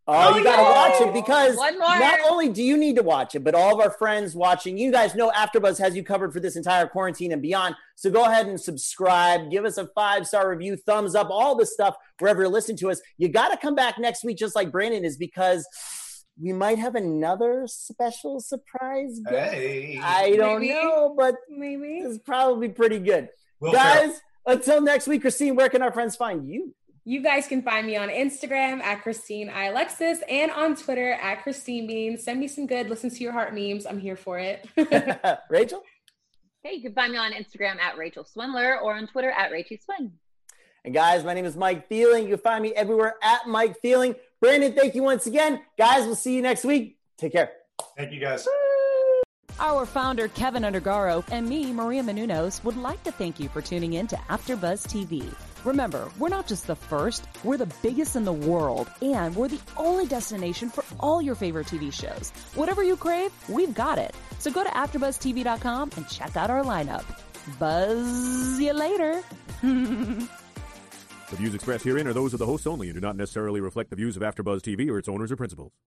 Oh, you got to watch it because One more. not only do you need to watch it, but all of our friends watching, you guys know AfterBuzz has you covered for this entire quarantine and beyond. So go ahead and subscribe, give us a 5-star review, thumbs up, all this stuff wherever you're listening to us. You got to come back next week, just like Brandon is, because we might have another special surprise guest. Hey. I don't know, but maybe it's probably pretty good. Will Guys, until next week, Christine, where can our friends find you? You guys can find me on Instagram at Christine I. Alexis and on Twitter at Christine Bean. Send me some good listen to your heart memes. I'm here for it. Rachel? Hey, you can find me on Instagram at Rachel Swindler or on Twitter at Rachie Swin. And guys, my name is Mike Feeling. You can find me everywhere at Mike Feeling. Brandon, thank you once again. Guys, we'll see you next week. Take care. Thank you, guys. Our founder, Kevin Undergaro, and me, Maria Menounos, would like to thank you for tuning in to AfterBuzz TV. Remember, we're not just the first, we're the biggest in the world, and we're the only destination for all your favorite TV shows. Whatever you crave, we've got it. So go to AfterBuzzTV.com and check out our lineup. Buzz you later. The views expressed herein are those of the hosts only and do not necessarily reflect the views of AfterBuzz TV or its owners or principals.